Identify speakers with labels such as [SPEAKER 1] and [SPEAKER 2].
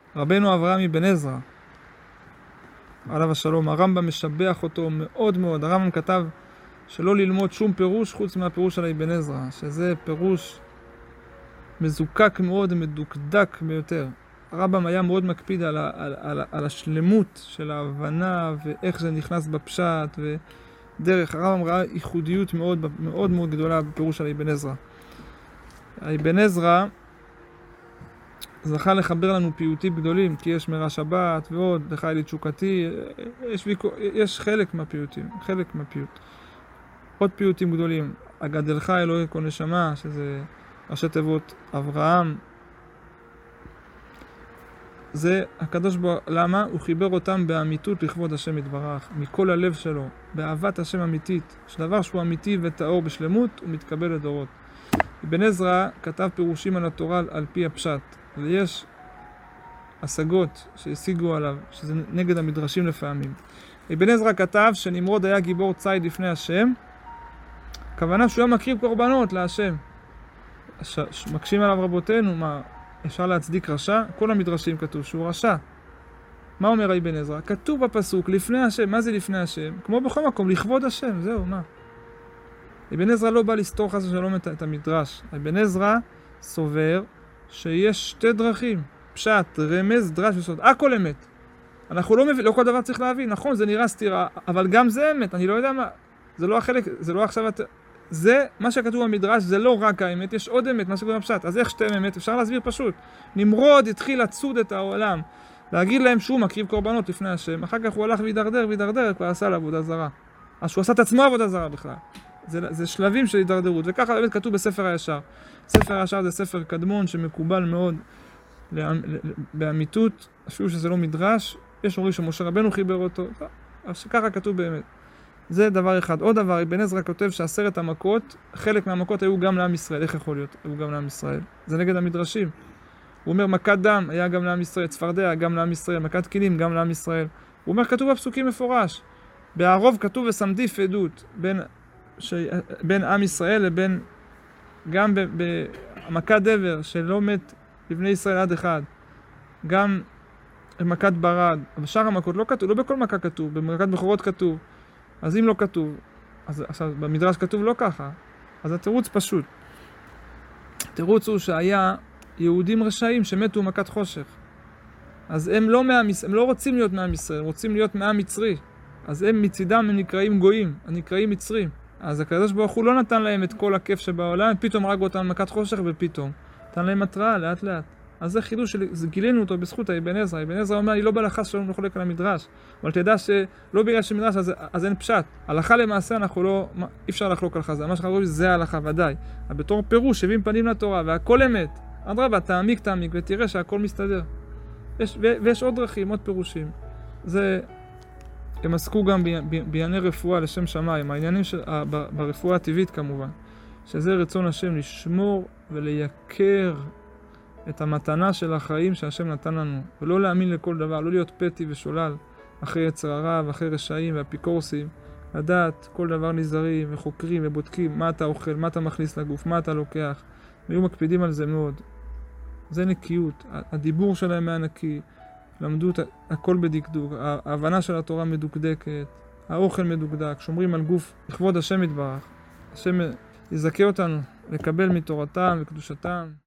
[SPEAKER 1] רבנו אברהם אבן עזרא, עליו השלום, הרמב"ם משבח אותו מאוד מאוד. הרמב"ם כתב שלא ללמוד שום פירוש חוץ מהפירוש של אבן עזרא, שזה פירוש מזוקק מאוד, מדוקדק ביותר. הרמב"ם היה מאוד מקפיד על השלמות של ההבנה ואיך זה נכנס בפשט ודרך. הרמב"ם ראה ייחודיות מאוד מאוד מאוד גדולה בפירוש של אבן עזרא. אבן עזרא זכה לחבר לנו פיוטים גדולים, כי יש מראה שבת ועוד, לחי לי תשוקתי, יש חלק מהפיוטים, עוד פיוטים גדולים, אגדלך אלוהי כל נשמה, שזה ראשי תיבות אברהם. זה הקדוש ברוך הוא, למה? הוא חיבר אותם באמיתות לכבוד השם יתברך, מכל הלב שלו, באהבת השם אמיתית, שדבר שהוא אמיתי וטהור בשלמות, הוא מתקבל לדורות. אבן עזרא כתב פירושים על התורה על פי הפשט, ויש השגות שהשיגו עליו, שזה נגד המדרשים לפעמים. אבן עזרא כתב שנמרוד היה גיבור ציד לפני השם, הכוונה שהוא היה מקריב קורבנות להשם. מקשים עליו רבותינו, מה, אפשר להצדיק רשע? כל המדרשים כתוב שהוא רשע. מה אומר אבן עזרא? כתוב בפסוק לפני השם. מה זה לפני השם? כמו בכל מקום, לכבוד השם, זהו, מה? אבן עזרא לא בא לסתור חס ושלום את המדרש. אבן עזרא סובר שיש שתי דרכים, פשט, רמז, דרש וסוד, הכל אמת. אנחנו לא מבין, לא כל דבר צריך להבין, נכון, זה נראה סתירה, אבל גם זה אמת, אני לא יודע מה, זה לא החלק, זה לא עכשיו, זה, מה שכתוב במדרש, זה לא רק האמת, יש עוד אמת, מה שכתוב בפשט, אז איך שתי אמת? אפשר להסביר פשוט. נמרוד התחיל לצוד את העולם, להגיד להם שהוא מקריב קורבנות לפני השם, אחר כך הוא הלך וידרדר, כבר עשה לעבודה זרה. אז שהוא עשה את עצמו עבודה זרה בכלל. זה שלבים של הידרדרות, וככה באמת כתוב בספר הישר. ספר הישר זה ספר קדמון שמקובל מאוד באמיתות, אפילו שזה לא מדרש, יש אומרים שמשה רבנו חיבר אותו, אז ככה כתוב באמת. זה דבר אחד. עוד דבר, אבן עזרא כותב שעשרת המכות, חלק מהמכות היו גם לעם ישראל. איך יכול להיות? היו גם לעם ישראל. זה נגד המדרשים. הוא אומר, מכת דם היה גם לעם ישראל, צפרדע גם לעם ישראל, מכת כלים גם לעם ישראל. הוא אומר, כתוב בפסוקים מפורש. בערוב כתוב וסמדיף עדות בין עם ישראל לבין, גם במכת דבר שלא מת לבני ישראל עד אחד. גם מכת ברד. בשאר המכות לא כתוב, לא בכל מכה כתוב, במכת בכורות כתוב. אז אם לא כתוב, אז עכשיו במדרש כתוב לא ככה, אז התירוץ פשוט. התירוץ הוא שהיה יהודים רשעים שמתו מכת חושך. אז הם לא רוצים להיות מעם ישראל, הם רוצים להיות מעם מצרי. אז הם מצידם הם נקראים גויים, הם נקראים מצרים. אז הקדוש ברוך הוא לא נתן להם את כל הכיף שבעולם, פתאום הרג אותם מכת חושך ופתאום. נתן להם התראה לאט לאט. אז זה חידוש גילינו אותו בזכות אבן עזרא. אבן עזרא אומר, אני לא בא לחס שלום לחולק על המדרש. אבל תדע שלא בגלל שמדרש, אז אין פשט. הלכה למעשה אנחנו לא, אי אפשר לחלוק על חזה. מה שאנחנו רואים זה ההלכה ודאי. אבל בתור פירוש, 70 פנים לתורה, והכל אמת. אדרבה, תעמיק ותראה שהכל מסתדר. ויש עוד דרכים, עוד פירושים. זה, הם עסקו גם בענייני רפואה לשם שמיים. העניינים ברפואה הטבעית כמובן. שזה רצון השם לשמור ולייקר את המתנה של החיים שהשם נתן לנו, ולא להאמין לכל דבר, לא להיות פתי ושולל אחרי יצר הרע ואחרי רשעים והאפיקורסים, לדעת כל דבר נזהרים וחוקרים ובודקים מה אתה אוכל, מה אתה מכניס לגוף, מה אתה לוקח, והיו מקפידים על זה מאוד. זה נקיות, הדיבור שלהם היה נקי, למדו הכל בדקדוק, ההבנה של התורה מדוקדקת, האוכל מדוקדק, שומרים על גוף לכבוד השם יתברך. השם יזכה אותנו לקבל מתורתם וקדושתם.